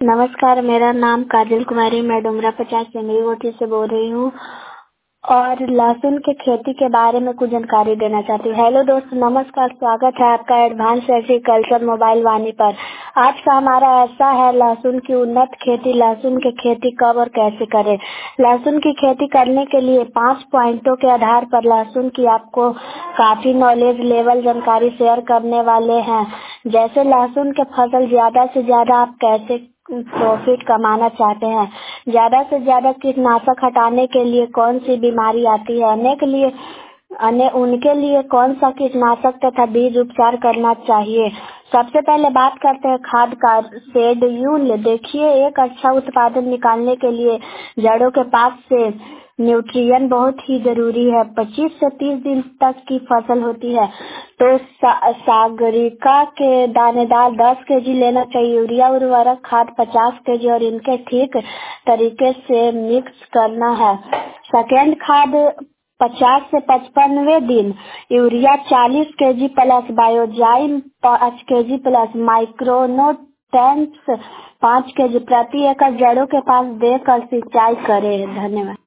नमस्कार, मेरा नाम काजल कुमारी, मैं डुमरा 50 सेंगरी गोटी से बोल रही हूँ और लहसुन की खेती के बारे में कुछ जानकारी देना चाहती हूँ। हेलो दोस्तों, नमस्कार, स्वागत है आपका एडवांस एग्रीकल्चर मोबाइल वाणी पर। आज का हमारा ऐसा है लहसुन की उन्नत खेती। लहसुन की खेती कब और कैसे करें। लहसुन की खेती करने के लिए 5 पॉइंटों के आधार पर लहसुन की आपको काफी नॉलेज लेवल जानकारी शेयर करने वाले हैं। जैसे लहसुन के फसल ज्यादा से ज्यादा आप कैसे प्रॉफिट कमाना चाहते हैं, ज्यादा से ज्यादा कीटनाशक हटाने के लिए कौन सी बीमारी आती है, उनके लिए कौन सा कीटनाशक तथा बीज उपचार करना चाहिए। सबसे पहले बात करते हैं खाद का। शेड्यूल देखिए, एक अच्छा उत्पादन निकालने के लिए जड़ों के पास से न्यूट्रिएंट बहुत ही जरूरी है। 25 से 30 दिन तक की फसल होती है तो सागरिका के दानेदार 10 केजी लेना चाहिए। यूरिया उर्वरक खाद 50 केजी और इनके ठीक तरीके से मिक्स करना है। सेकेंड खाद 50 से 55वें दिन urea 40 KG plus biozyme 5 KG plus micronutrients 5 KG प्रति एकड़ जड़ों के पास देकर सिंचाई करें। धन्यवाद।